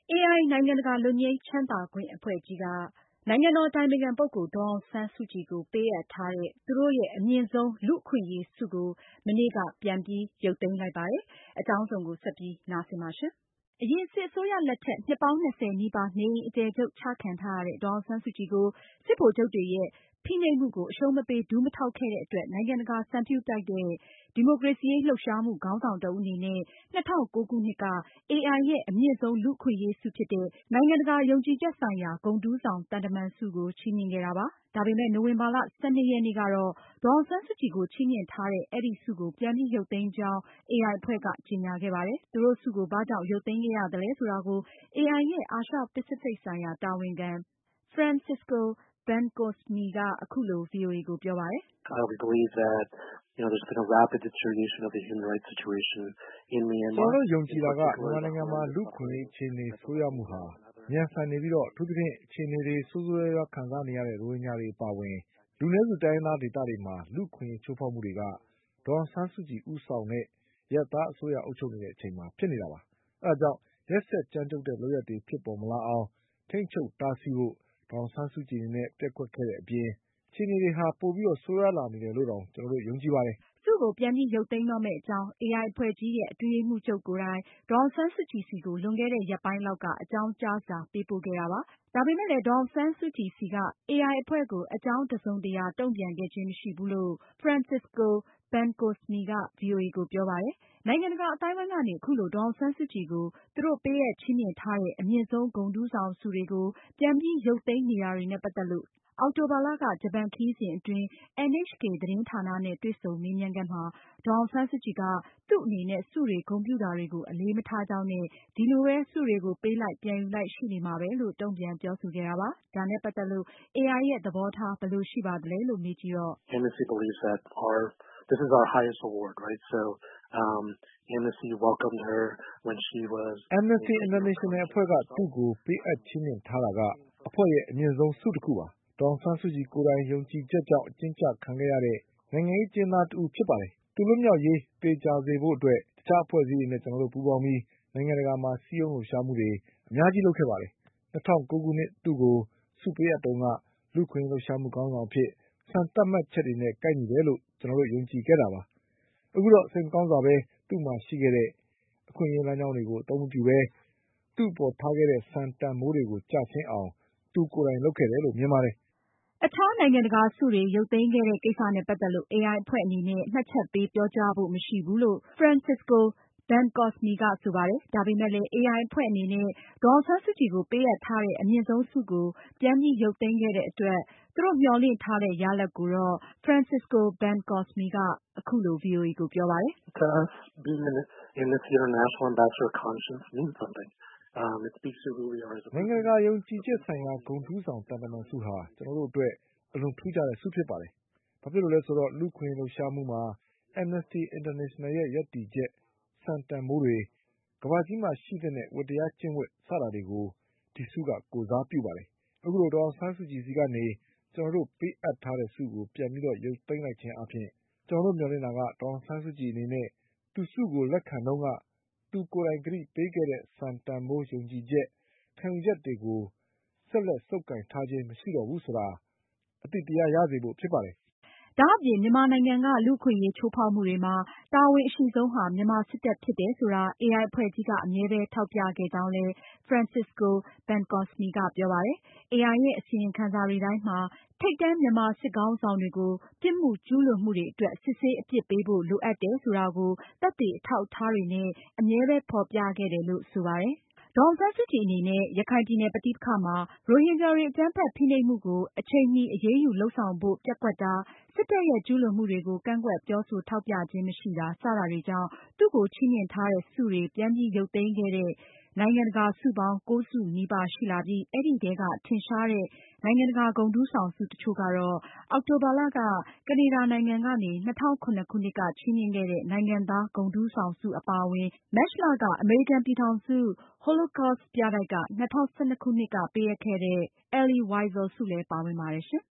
AI နိုင်ငံတကာလွတ်ငြိမ်းချမ်းသာခွင့်အဖွဲ့ကြီးကနိုင်ငံတော်အတိုင်ပင်ခံပုဂ္ဂိုလ်ဒေါ်အောင်ဆန်းစုကြည်ကိုပေးအပ်ထားတဲ့သူတို့ရဲ့အမြင့်ဆုံးလူ့အခွင့်အရေးဆုကိုမနေ့ကပြန်ပြီးရုပ်သိမ်းလိုက်ပါတယ်။ အကြောင်းစုံကိုဆက်ပြီးနားဆင်ပါရှင့်။ အရင်စစ်အစိုးရလက်ထက်နှစ်ပေါင်း20နီးပါးနေအိမ်အကျယ်ချုပ်ချခံထားရတဲ့ဒေါ်အောင်ဆန်းစုကြည်ကိုစစ်ဗိုလ်ချုပ်တွေရဲ့ဖိနှိပ်မှုကိုအရှုံးမပေးဒူးမထောက်ခဲ့တဲ့အတွက်နိုင်ငံတကာစံပြုထိုက်တဲ့ဒီမိုကရေစီရေးလှုပ်ရှားမှုခေါင်းဆောင်တဦးအနေနဲ့2009ခုနှစ်က AI ရဲ့အမြင့်ဆုံးလူ့အခွင့်အရေးဆုဖြစ်တဲ့နိုင်ငံတကာယုံကြည်ချက်ဆိုင်ရာဂုဏ်ထူးဆောင်သံတမန်ဆုကိုချီးမြှင့်ခဲ့တာပါ။ ဒါပေမဲ့နိုဝင်ဘာလ12ရက်နေ့ကတော့ဒေါ်အောင်ဆန်းစုကြည်ကိုချီးမြှင့်ထားတဲ့အဲဒီဆုကိုပြန်ပြီးရုပ်သိမ်းကြောင်း AI အဖွဲ့ကကြေညာခဲ့ပါတယ်။ သူတို့ဆုကိုဘာကြောင့်ရုပ်သိမ်းခဲ့ရသလဲဆိုတာကို AI ရဲ့အာရှပစိဖိတ်ဆိုင်ရာတာဝန်ခံ Francisco Bencosme ကအခုလို VOA ကိုပြောပါတယ်။ “ကျနော်တို့ယုံကြည်တာကမြန်မာနိုင်ငံမှာလူ့အခွင့်အရေးအခြေအနေဆိုးရွားမှုဟာမြန်ဆန်နေပြီးအထူးသဖြင့်အခြေအနေတွေဆိုးဆိုးရွားရွားခံစားနေရတဲ့ရိုဟင်ဂျာတွေအပါအဝင်လူနည်းစုတိုင်းရင်းသားဒေသတွေမှာလူ့အခွင့်အရေးချိုးဖောက်မှုတွေကဒေါ်အောင်ဆန်းစုကြည်ဦးဆောင်တဲ့အရပ်သားအစိုးရအုပ်ချုပ်နေတဲ့အချိန်မှာဖြစ်နေတာပါ။ အဲဒါကြောင့်ရက်စက်ကြမ်းကြုတ်တဲ့လုပ်ရပ်တွေဖြစ်ပေါ်မလာအောင်ထိန်းချုပ်တားဆီးဖို့ဒေါ်အောင်ဆန်းစုကြည်အနေနဲ့ပျက်ကွက်ခဲ့တဲ့အပြင်အခြေအနေတွေဟာပိုပြီးဆိုးရွားလာနေတယ်လို့တောင်ကျနော်တို့ယုံကြည်ပါတယ်။ ” ဆုကိုပြန်ပြီးရုပ်သိမ်းတော့မယ့်အကြောင်း AI အဖွဲ့ကြီးရဲ့အတွင်းရေးမှူးချုပ်ကိုယ်တိုင်ဒေါ်အောင်ဆန်းစုကြည်ဆီကိုလွန်ခဲ့တဲ့ရက်ပိုင်းလောက်က အကြောင်းကြားစာပေးပို့ခဲ့တာပါ။ ဒါပေမဲ့လည်းဒေါ်အောင်ဆန်းစုကြည်ဆီက AI အဖွဲ့ကိုအကြောင်းတစုံတရာတုန့်ပြန်ခဲ့ခြင်းမရှိဘူးလို့ Francisco Bencosme က VOA ကိုပြောပါတယ်။ နိုင်ငံတကာအသိုင်းအဝိုင်းကနေ အခုလိုဒေါ်အောင်ဆန်းစုကြည်ကိုသူတို့ပေးအပ်ချီးမြှင့်ထားတဲ့အမြင့်ဆုံးဂုဏ်ထူးဆောင်ဆုတွေကို ပြန်ပြီးရုပ်သိမ်းနေတာတွေနဲ့ပတ်သက်လို့ အောက်တိုဘာလက ဂျပန်ခရီးစဉ်အတွင်း NHK သတင်းဌာနနဲ့တွေ့ဆုံမေးမြန်းခန်းမှာ ဒေါ်အောင်ဆန်းစုကြည်က သူ့အနေနဲ့ ဆုတွေဂုဏ်ပြုတာတွေကိုအလေးမထားကြောင်းနဲ့ ဒီလိုပဲ ဆုတွေကိုပေးလိုက်ပြန်ယူလိုက်ရှိနေမှာပဲလို့ တုန့်ပြန်ပြောဆိုခဲ့တာပါ။ ဒါနဲ့ပတ်သက်လို့ AI ရဲ့သဘောထားဘယ်လိုရှိပါသလဲလို့မေးကြည့်တော့ Amnesty International အဖွဲ့ကသူ့ကိုပေးအပ်ချီးမြှင့်ထားတာကအဖွဲ့ရဲ့အမြင့်ဆုံးဆုတခုပါ။ ဒေါ်အောင်ဆန်းစုကြည်ကိုယ်တိုင်ယုံကြည်ချက်ကြောင့်အကျဉ်းချခံခဲ့ရတဲ့နိုင်ငံရေးအကျဉ်းသားတဦးဖြစ်ပါတယ်။ သူလွတ်မြောက်ရေးသေချာစေဖို့အတွက်တခြားအဖွဲ့အစည်းတွေနဲ့ကျနော်တို့ပူးပေါင်းပြီးနိုင်ငံတကာမှာစည်းရုံးလှုပ်ရှားမှုတွေအများကြီးလုပ်ခဲ့ပါတယ်။ 2009ခုနှစ်သူ့ကိုဆုပေးအပ်တုန်းကလူ့အခွင့်အရေးလှုပ်ရှားမှုခေါင်းဆောင်အဖြစ်စံသတ်မှတ်ချက်တွေနဲ့ကိုက်ညီတယ်လို့ကျနော်တို့ယုံကြည်ခဲ့တာပါ။ အခုတော့စိတ်မကောင်းစွာပဲသူ့မှာရှိခဲ့တဲ့အခွင့်အရေးလမ်းကြောင်းတွေကိုအသုံးမပြုပဲသူ့အပေါ်ထားခဲ့တဲ့စံတန်ဖိုးတွေကိုကျဆင်းအောင်သူကိုယ်တိုင်လုပ်ခဲ့တယ်လို့မြင်ပါတယ်။ ” အခြားနိုင်ငံတကာဆုတွေရုပ်သိမ်းခဲ့တဲ့ကိစ္စနဲ့ပတ်သက်လို့ AI အဖွဲ့အနေနဲ့ မှတ်ချက်ပေးပြောကြားဖို့မရှိဘူးလို့ Francisco Bencosme ကဆိုပါတယ်။ ဒါပေမဲ့လည်း AI အဖွဲ့အနေနဲ့ ဒေါ်အောင်ဆန်းစုကြည်ကိုပေးအပ်ထားတဲ့အမြင့်ဆုံးဆုကိုပြန်ပြီးရုပ်သိမ်းခဲ့တဲ့အတွက် သူတို့မျှော်လင့်ထားတဲ့ရလဒ်ကိုတော့ Francisco Bencosme ကအခုလို VOA ကိုပြောပါတယ်။ “နိုင်ငံတကာယုံကြည်ချက်ဆိုင်ရာဂုဏ်ထူးဆောင်သံတမန်ဆုဟာကျနော်တို့အတွက်အလွန်ထူးခြားတဲ့ဆုဖြစ်ပါတယ်။ ဘာဖြစ်လို့လဲဆိုတော့ လူ့အခွင့်အရေးလှုပ်ရှားမှုမှာ Amnesty International ရဲ့ရပ်တည်ချက်၊စံတန်ဖိုးတွေ၊ကမ္ဘာကြီးမှာရှိသင့်တဲ့ဝတ္တရားကျင့်ဝတ် စတာတွေကို ဒီဆုကကိုယ်စားပြုပါတယ်။ အခုလိုဒေါ်အောင်ဆန်းစုကြည်ဆီကနေ ကျနော်တို့ပေးအပ်ထားတဲ့ဆုကိုပြန်ပြီးရုပ်သိမ်းလိုက်ခြင်းအားဖြင့် ကျနော်တို့မျှော်လင့်တာကဒေါ်အောင်ဆန်းစုကြည်အနေနဲ့ သူဆုကိုလက်ခံတုန်းကသူကိုယ်တိုင်ကတိပေးခဲ့တဲ့စံတန်ဖိုးယုံကြည်ချက်ခံယူချက်တွေကိုဆက်လက်ဆုပ်ကိုင်ထားခြင်းမရှိတော့ဘူးဆိုတာအသိတရားရစေဖို့ဖြစ်ပါတယ်။ ” ဒါအပြင် မြန်မာနိုင်ငံကလူ့အခွင့်အရေးချိုးဖောက်မှုတွေမှာ တာဝန်အရှိဆုံးဟာမြန်မာစစ်တပ်ဖြစ်တယ်ဆိုတာ AI အဖွဲ့ကြီးကအမြဲပဲထောက်ပြခဲ့ကြောင်းလည်း Francisco Bencosme ကပြောပါတယ်။ AI ရဲ့အစီရင်ခံစာတွေတိုင်းမှာ ထိပ်တန်းမြန်မာစစ်ခေါင်းဆောင်တွေကို ပြစ်မှုကျူးလွန်မှုတွေအတွက် စစ်ဆေးအပြစ်ပေးဖို့လိုအပ်တယ်ဆိုတာကို သက်သေအထောက်အထားတွေနဲ့ အမြဲပဲဖေါ်ပြခဲ့တယ်လို့ဆိုပါတယ်။ ဒေါ်အောင်ဆန်းစုကြည်အနေနဲ့ ရခိုင်ပြည်နယ်ပဋိပက္ခမှာ ရိုဟင်ဂျာတွေအကြမ်းဖက်ဖိနှိပ်မှုကို အချိန်မီအရေးယူလုပ်ဆောင်ဖို့ပျက်ကွက်တာ၊ စစ်တပ်ရဲ့ကျူးလွန်မှုတွေကို ကန့်ကွက်ပြောဆိုထောက်ပြခြင်းမရှိတာ စတာတွေကြောင့် သူ့ကိုချီးမြှင့်ထားတဲ့ဆုတွေပြန်ပြီးရုပ်သိမ်းခဲ့တဲ့ နိုင်ငံတကာဆုပေါင်း 9 ဆုနီးပါးရှိလာပြီး အဲဒီထဲက ထင်ရှားတဲ့ နိုင်ငံတကာဂုဏ်ထူးဆောင်ဆုတချို့ကတော့ အောက်တိုဘာလက ကနေဒါနိုင်ငံကနေ 2007ခုနှစ်ကချီးမြှင့်ခဲ့တဲ့ နိုင်ငံသားဂုဏ်ထူးဆောင်ဆုအပါအဝင် မတ်လက အမေရိကန်ပြည်ထောင်စု Holocaust ပြတိုက်က 2012ခုနှစ်ကပေးအပ်ခဲ့တဲ့ Elie Wiesel ဆုလည်းပါဝင်ပါတယ်ရှင်